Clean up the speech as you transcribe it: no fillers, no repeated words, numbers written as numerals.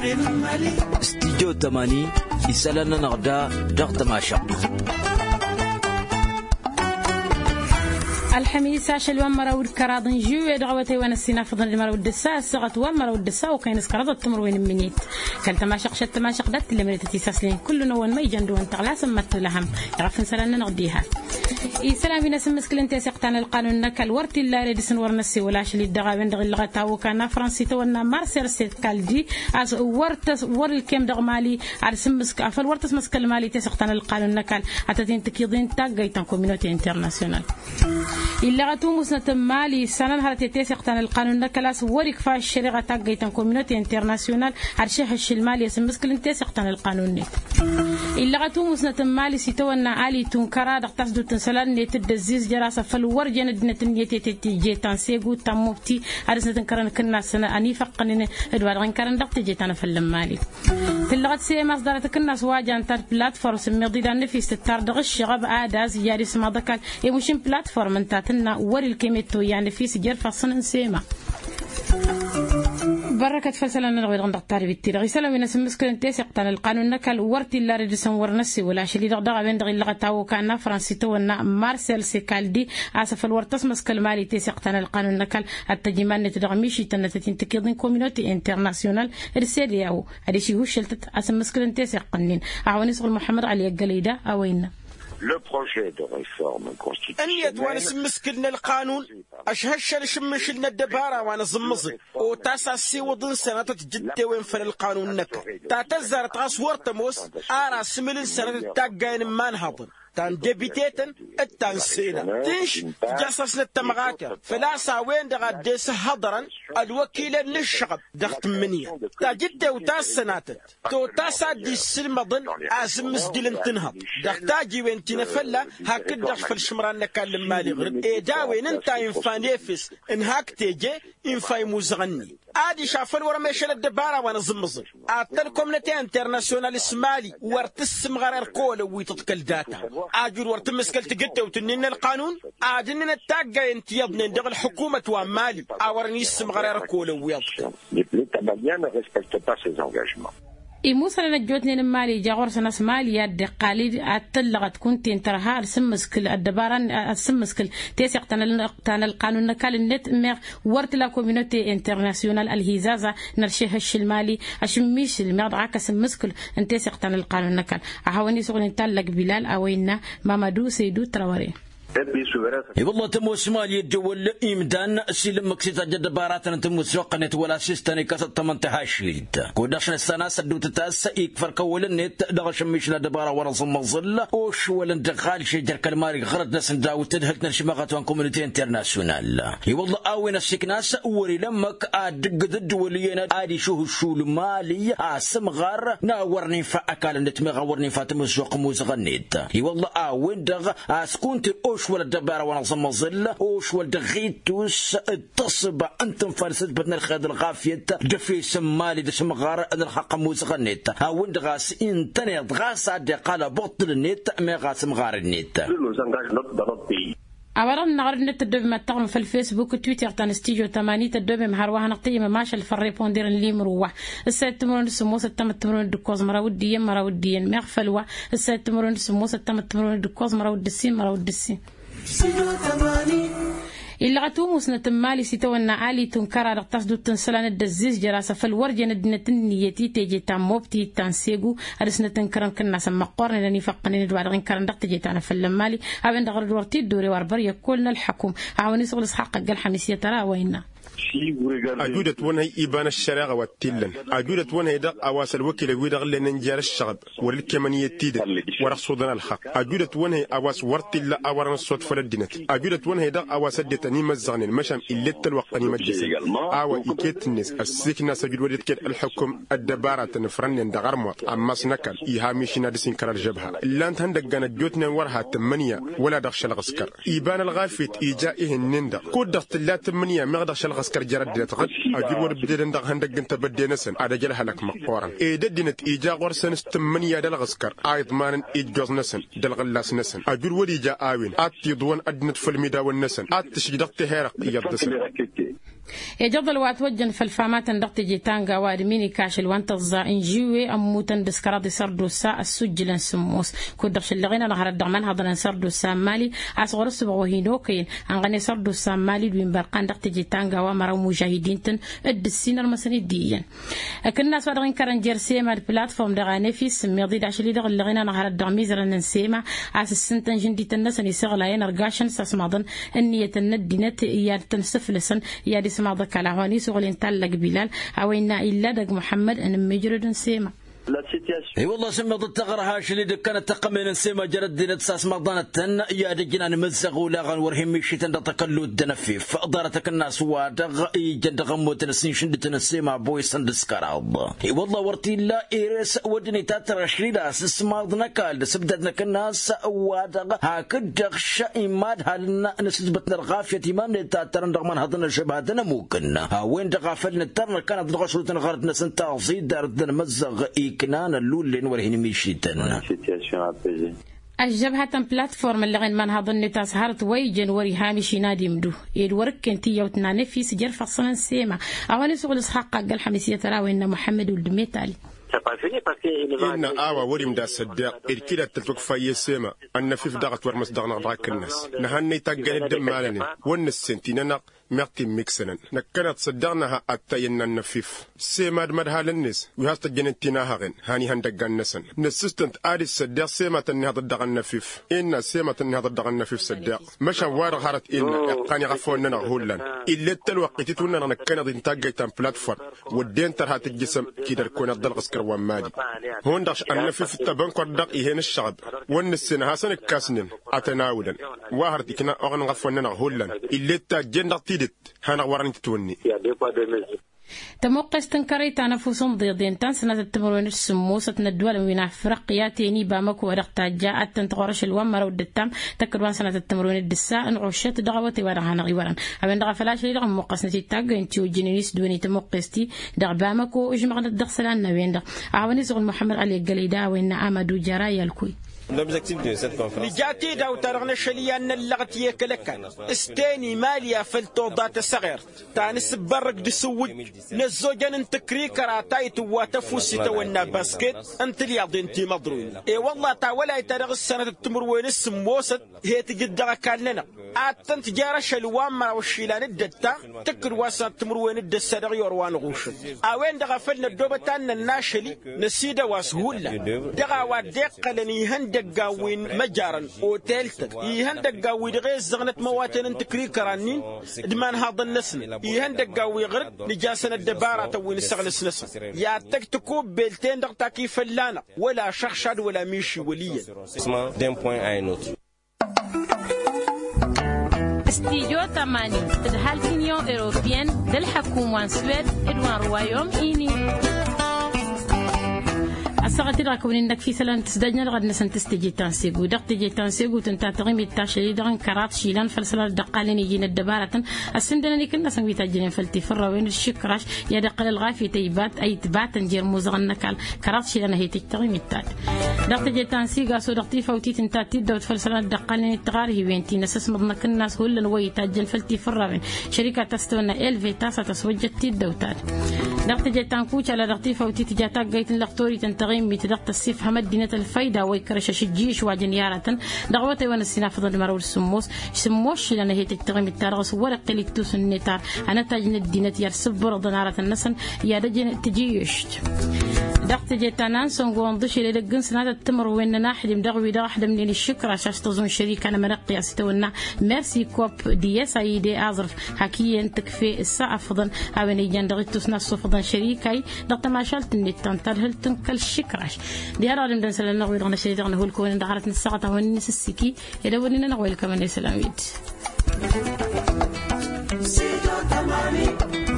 استديو 80 يسالنا نغدا ضغط ماشا الحميس عشان ومرة والكراضن جوا دعوتي وانا السنا فضل المرة والدساء الصغت ومرة والدساء وكاين سكرات التمر وين منيت كلت ما شق شت ما شق دت اللي مريت تيساسلين كل نوان ما يجندو انت لا سمت لهم يعرف نسالنا نغديها اي سلام بينا سمسكل انت سقطان القانون نكل ورتي لا ريدسن ورنسي ولا شلي دغاوين دغ لغتا وكان فرنسي تونا مارسيل سيكالدي از ورت ور الكم دغ مالي على سمسك افل ورت مسكل مالي تسقطان القانون نكل حتى تنتكيدين تاغيتان كوميونيتي انترناسيونال إلا غتو مسنة مالي سنة نهارتي تسقطان القانون نكلاس ورك فاش الشريعة تاغيتان كوميونيتي انترناسيونال عرشيح الشلمالي يسمسكل انت سقطان القانون نت إلا غتو مسنة مالي سيتونا عالي تنكرا دقتصدو تنسلان نيت الدزيز جراسة فالور جاند نتنيتي تيجي تنسيقو تموبتي عرسنا تنكرن كنا سنة أني فقنين إدوار غنكرن دقت جيتانا فالمالي تلغت سي مصدرة كنا سواجان تار بلاتفورم سميضي دان في ستار دغش غاب عاداز ياري سما دكال يمشين بلاتفورم انتاتنا وري الكيميتو يعني في سجر فصن سيما بركة فسلنا نغير غندق تاري بالتير غيسلا من سمسكن انت سقطان القانون نكال ورتي لا ريدسن ورنسي ولا شلي دغدغ بين دغ لغتاو كان فرنسي تونا مارسيل سيكالدي اسف الورتس مسكل مالي تسقطان القانون نكال التجمان نتدغميشي تنتتين تكيدين كوميونيتي انترناسيونال رسالياو هذه شي هو شلتت اسمسكن انت سقنين اعوني صغر محمد علي الجليده اوينا Le projet de réforme constitutionnelle. أن يتوانا سمسكلنا القانون أشهش لشمشلنا الدبارة وانا زمزي وتاسع سيوضن سنة جدة وين فن القانون نكر تاتزار تغسور تموس آرا سملين سنة تاقين مانهضن تان ديبيتيتن التان سينا تنش جاسسنا التمغاكر فلا ساوين دغا ديس هضرا الوكيل للشغب دغت منية تا جدة وتاس سناتت تو تاسع دي السلمضن عازم مسدلن تنهض دغتا جيوين تنفلا هاكد دغ في الشمران نكال المالي غرب ايداوين انتا ينفان يفس ان هاك تيجي ينفاي موزغني عادي شافن ورا ميشل الدبارة وانا زمزن عطل كومنتي انترناسيونال اسمالي ورتسم غرر كول ويتطكل داتا عاجر ورتمسكل تقدة وتنين القانون عادننا التاقة انتيضنا ندغ الحكومة ومالي عورني اسم غرر كول ويتطكل موسى نجوتني المالي جاور سنة مالي يد قالي أتلغت كنت انترها سمسكل الدباران سمسكل تسق تان القانون نكال النت مغ ورت لا كوميونيتي انترناسيونال الهزازة نرشيها الشمالي أشميش المغ عكس سمسكل انتسق تان القانون نكال أحواني سغل تلق بلال أوينا مامادو سيدو تراوري اي والله تمو شمالي الدول إمدان سلم مكسيتا جد باراتنا تمو سوقنت ولا سيستاني كاسة 18 كوداشن السنة سدو تتاسا يكفر كول النت دغش ميشنا دبارة ورص مظلة وش ولن دخال شجر كالماري غرد ناس نداو تدهلتنا شماغات وان كوميونيتي انترناسيونال اي والله اوين السكناس وري لمك ادق ضد ولينا ادي شو المالي اسم غار ناورني فاكال نت مغورني فاتم سوق موزغنيت اي والله اوين دغ اسكونت وش ولا الدبارة ونظم الظل وش ولا دغيتوس التصب أنتم فارسات بدنا الخيط الغافية دفي سمالي دسم غار الحق موسى النت هاوند غاس انتني غاس عاد قال بطل النت ما غاس مغار النت أولا نغرد نت الدوب ما تغلم في الفيسبوك وتويتر تان استيجو 80 الدوب مهروها نقطية ماشا في الريبوندير اللي مروح السيد تمرون السموس التم التمرون الدكوز مراوديين مغفلوا السيد تمرون السموس التم التمرون الدكوز مراودسين إلا غتو مسنة مالي سيتونا عالي تنكرا رقتصدو تنسلان الدزيز جراسة فالورجة ندنة نيتي تيجي تاموبتي تنسيقو أرسنة تنكرن كنا سما قورن لاني فقنين دوار غنكرن دقت جيتانا فالمالي أبين دغر دورتي الدوري واربر يكولنا الحكوم عاوني سغل اسحاق قال حميسية ترى وينا أجودة ونهي إبان الشراغ والتلن أجودة ونهي دق أواس الوكيل ويدغ لننجار الشغب والكمانية تيدن ورصودنا الحق أجودة ونهي أواس ورتل أورنا الصوت فلدنت أجودة ونهي دق أواس الدتاني مزغنين مشام إلت الوقتاني مجلسي آوا إيكيت الناس السيكنا سجد وديت الحكم الدبارة تنفرن دغر موت أما سنكال إيهاميشنا دسين كرار جبها إلا أنت هندق جانا جوتنا ورها 8 ولا دغش الغسكر إيبان الغافيت إيجائه النندا كود دغت لا 8 مغدغش الغسكر جرد تغد أجيب وربدين دغ هندق انت بدي نسن على جلها لك مقورا إيددنت إيجا غرسن 8 دل غسكر أيضمان إيجوز نسن دل غلاس نسن أجول ولي جاء آوين أتي ضوان أدنت في الميدا والنسن أتشجدت هيرق يدسن يجضل واتوجن في الفامات ندقت جيتانغا وادميني كاش الوانتظا انجيوي اموتن دسكرادي سردو سا السجلن سموس كودرش اللغينا نهار الدغمان هضرن سردو سا مالي اصغر السبع وهينوكين انغني سردو سا مالي دوين برقان دقت جيتانغا ومرا مجاهدين تن الدسين المسني ديين كنا سوادغين كرن جيرسيما البلاتفورم دغاني في سميضي داشلي دغ اللغينا نهار الدغميزر نسيما اس السنتن جندي تنسني سغلاين رغاشن ساسمادن النيه الندينت يا تنسفلسن يا دي سماض كلاهوني سغلين تلق بلال اوينا الا دق محمد ان مجرد سيما اي والله سمى ضد تغرهاش اللي كانت تقمن سيما جرد دين تساس مضانة يا دجنا نمزغ ولا غنورهم مشي تندقلو الدنفيف دارتك الناس وادغ جند غموت نسين شندت السيما بوي سندسكراب اي والله ورتي لا ايرس ودني تاتر شريدا سسماضنا كال سبدتنا الناس وادغ هكذا شايماد هلنا نسبتنا الغافيه ما تاتر ندغمن هضنا شبهتنا ممكن وين دغافلنا ترنا كانت دغشلتنا غردنا سنتا زيد دارت نمزغ كنان اللول ورهن ميشيتن الجبهة بلاتفورم اللي غين من هذا النتاس هارت ويجن وري هامشي نادي مدو الورك كنتي يوتنا نفيس جر فصلا سيما اواني سوق الاسحاق قال حميسية تراوي ان محمد ولد ميتالي إن آوا وريم دا صدق الكلا تلتوك في السما أن في فداغت ورمس دغنا راك الناس نهني تاجل الدم مالنا والنسنتينا مرتي ميكسنا نكنت صدقناها أتينا النفيف سيما مدها للناس وهاست جنتينا هاغن هاني هندق النسن نسستنت آدي صدق سيما تنهض الدغ النفيف إن سيما تنهض الدغ النفيف صدق مش وار هارت إن قاني غفونا هولا إلا الوقت تونا نكنت انتاجي تام بلاتفورم ودين ترهات الجسم كيدر كون الدلغس كروان مالي هون داش النفيف التبان قدق إهين الشعب والنسن هاسن الكاسنين أتناولا وهرت كنا أغن غفونا هولا إلا التاجين هانا ورني تتوني تموقع استنكري تنفسهم ضيضين تان سنة التمرين السموسة ندول من أفريقيا تيني بامك ورقتا جاءت تنتغرش الوامر ودتام تكروان سنة التمرين الدساء نعوشت دغوتي ورهانا غيوران أبن دغ فلاش لي دغ موقسنتي تاغ انتيو جينيس دويني تموقستي دغ بامك وإجمع الدغسلان نوين دغ أعواني سغل محمد علي القليدا وإن أمدو جرايا الكوي لجاتي داو ترغنا شليان اللغتي كلكان استاني ماليا فلتوضات الصغير تاني سبرق دسوج نزوجان انت كريكرا تايتو واتفوسي تونا باسكت انت الياضي انتي مضروين اي والله تا ولا ترغ السنة التمر وين السموسة هي تجدغا كان لنا عادتن تجارة شلوان ما وشيلان الدتا تكر واسا التمر وين الدسا دغيور وان غوش اوين دغا فلنا الدوبتان الناشلي نسيدا واسهولا دغا وادق لني هند دقاوين مجارا اوتيلتك يهن دقاوي غير زغنت مواتن انت كريكرانين دمان هذا النسن يهن دقاوي غرد نجاسنا الدبارة توين السغلس نسن يا تكتكو بيلتين دقتا كيف فلانا ولا شخشاد ولا ميشي وليا استيجو تماني تدهال تنيون ايروبيان دل حكومة سويد ادوان روايوم ايني أصغت راكون إنك في سلام تسدجنا لغد نسن تستجي تانسيجو دق تجي تانسيجو تنتاتغيم التاشري دغن كرات شيلان فلسلة دقالين يجين الدبارة السندنا اللي كنا سنوي تاجرين فلتي فرا وين الشكراش يا دقل الغافي تيبات أي تبات نجير موزغن نكال كرات شيلان هي تجتغيم التات دق تجي تانسيجا سو دقتي فوتي تنتاتي دوت فلسلة دقالين التغار هي وين تينسس مضنا كناس هول نوي تاجن فلتي فرا وين شركة تستونا إلفي تاسا تسوجت تيدوتات دق تجي تانكوش على دقتي فوتي تجاتا جيت اللقطوري تنتغيم بتدقت السيف همد دينة الفايدة ويكرش شجيش واجنيارة دغوتي ونسينا فضل مرول السموس سموش لأن هي تتغيم التارغس ورق لكتوس النتار أنا تاجن الدينة يرسب برض نارة النسن يا رجل تجيشت دقت جيتانان سونغون ضشي للجن سنة التمر وين ناحد مدغوي داحد من الشكر عشان تظن شريك أنا منقي أستونا ميرسي كوب دي سايدي أظرف حكي أنت كفي الساعة فضل أو نيجان دغتوس ناس فضل شريكي دقت ما شالت النتان ترهل تنكل الشكر دي أرى لم دنسل النغوي دغنا شيء دغنا هو الكون دغرت الساعة هو الناس السكي إذا ولينا نغوي كمان السلاميد